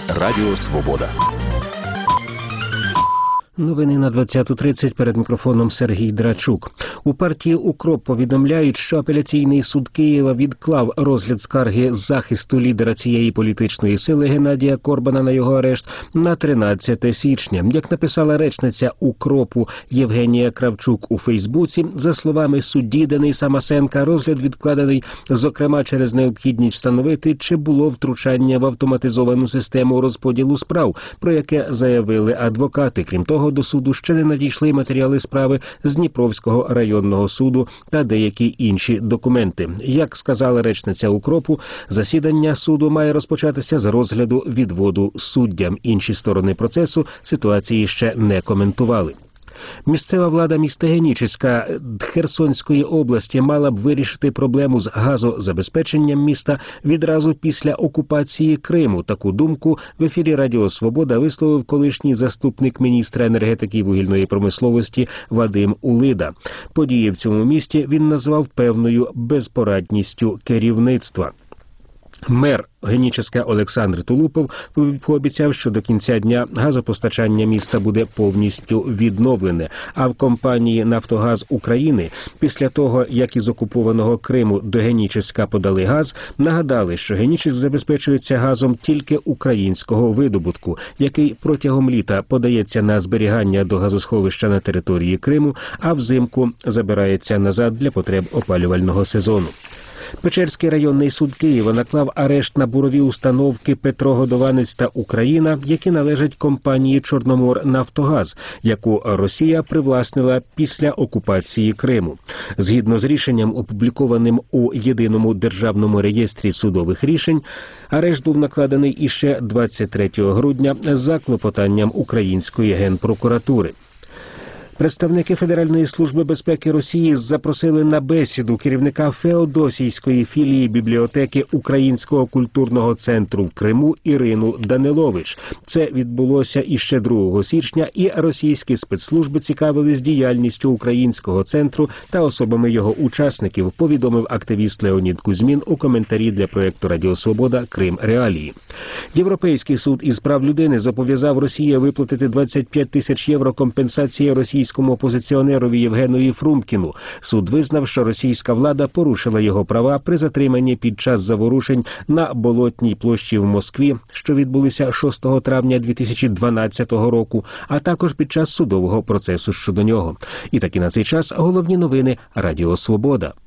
Радіо Свобода. Новини на 20:30, перед мікрофоном Сергій Драчук. У партії «УКРОП» повідомляють, що апеляційний суд Києва відклав розгляд скарги захисту лідера цієї політичної сили Геннадія Корбана на його арешт на 13 січня. Як написала речниця «УКРОПу» Євгенія Кравчук у Фейсбуці, за словами судді Дениса Масенка, розгляд відкладений, зокрема, через необхідність встановити, чи було втручання в автоматизовану систему розподілу справ, про яке заявили адвокати. Крім того, до суду ще не надійшли матеріали справи з Дніпровського районного суду та деякі інші документи. Як сказала речниця «УКРОПу», засідання суду має розпочатися з розгляду відводу суддям. Інші сторони процесу ситуації ще не коментували. Місцева влада міста Генічеська Херсонської області мала б вирішити проблему з газозабезпеченням міста відразу після окупації Криму. Таку думку в ефірі Радіо Свобода висловив колишній заступник міністра енергетики і вугільної промисловості Вадим Улида. Події в цьому місті він назвав певною безпорадністю керівництва. Мер Генічеська Олександр Тулупов пообіцяв, що до кінця дня газопостачання міста буде повністю відновлене. А в компанії «Нафтогаз України» після того, як із окупованого Криму до Генічеська подали газ, нагадали, що Генічеськ забезпечується газом тільки українського видобутку, який протягом літа подається на зберігання до газосховища на території Криму, а взимку забирається назад для потреб опалювального сезону. Печерський районний суд Києва наклав арешт на бурові установки «Петрогодованець» та «Україна», які належать компанії «Чорноморнафтогаз», яку Росія привласнила після окупації Криму. Згідно з рішенням, опублікованим у Єдиному державному реєстрі судових рішень, арешт був накладений іще 23 грудня за клопотанням Української генпрокуратури. Представники Федеральної служби безпеки Росії запросили на бесіду керівника Феодосійської філії бібліотеки Українського культурного центру в Криму Ірину Данилович. Це відбулося іще 2 січня, і російські спецслужби цікавились діяльністю Українського центру та особами його учасників, повідомив активіст Леонід Кузьмін у коментарі для проєкту «Радіо Свобода. Крим. Реалії». Європейський суд із прав людини зобов'язав Росію виплатити 25 тисяч євро компенсації російському опозиціонерові Євгенові Фрумкіну. Суд визнав, що російська влада порушила його права при затриманні під час заворушень на Болотній площі в Москві, що відбулися 6 травня 2012 року, а також під час судового процесу щодо нього. І таки на цей час головні новини Радіо Свобода.